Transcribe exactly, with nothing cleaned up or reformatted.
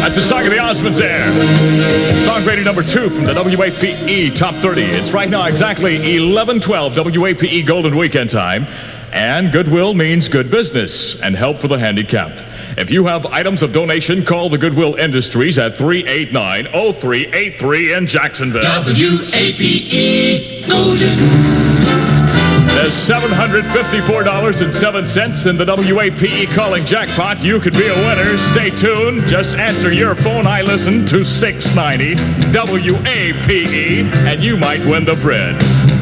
That's a song of the Osmonds there. Song rated number two from the W A P E Top thirty. It's right now exactly eleven twelve W A P E Golden Weekend time. And Goodwill means good business and help for the handicapped. If you have items of donation, call the Goodwill Industries at three eight nine, oh three eight three in Jacksonville. W A P E Golden. There's seven hundred fifty-four dollars and seven cents in the W A P E calling jackpot. You could be a winner. Stay tuned. Just answer your phone. I listen to six ninety W A P E, and you might win the bread.